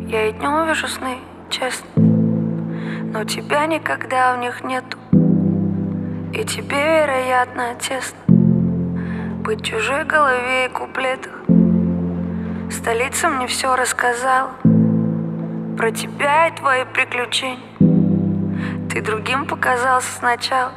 Я и днем вижу сны, честно, но тебя никогда в них нету. И тебе, вероятно, тесно быть в чужой голове и куплетах. Столица мне все рассказала про тебя и твои приключения. Ты другим показался сначала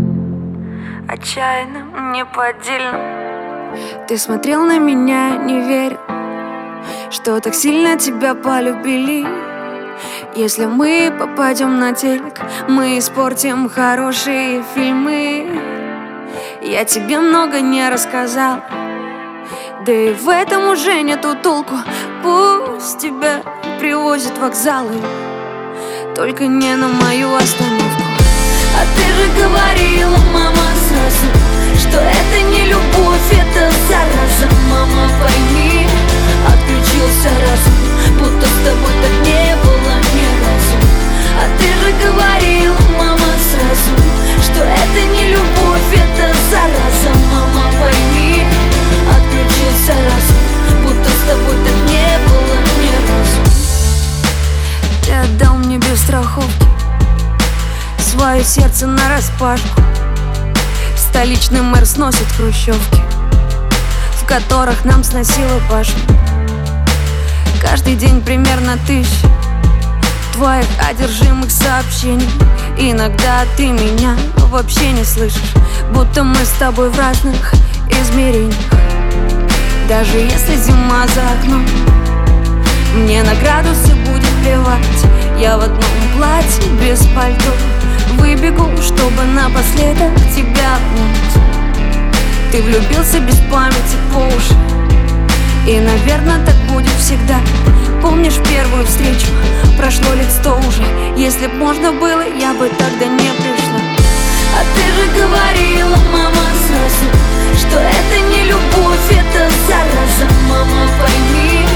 отчаянным, неподдельным. Ты смотрел на меня, не верил, что так сильно тебя полюбили. Если мы попадем на телек, мы испортим хорошие фильмы. Я тебе много не рассказал, да и в этом уже нету толку. Пусть тебя привозят вокзалы, только не на мою остановку. А ты же говорила, мама, сразу, что это не любовь, это зараза. Мама, пойми, отключился разум, будто с тобой так не было ни разу. А ты же говорила, мама, сразу, что это не любовь, это зараза. Мама, пойми, отключился разум, будто с тобой так не было ни разу. Ты отдал мне без страховки свое сердце нараспашку. Столичный мэр сносит хрущевки, в которых нам сносило башню. Каждый день примерно 1000 твоих одержимых сообщений. Иногда ты меня вообще не слышишь, будто мы с тобой в разных измерениях. Даже если зима за окном, мне на градусы будет плевать. Я в одном платье без пальто выбегу, чтобы напоследок тебя обнять. Ты влюбился без памяти по уши, и, наверное, так будет всегда. Помнишь первую встречу? Прошло лет 100 уже. Если б можно было, я бы тогда не пришла. А ты же говорила, мама, сразу, что это не любовь, это зараза. Мама, пойми,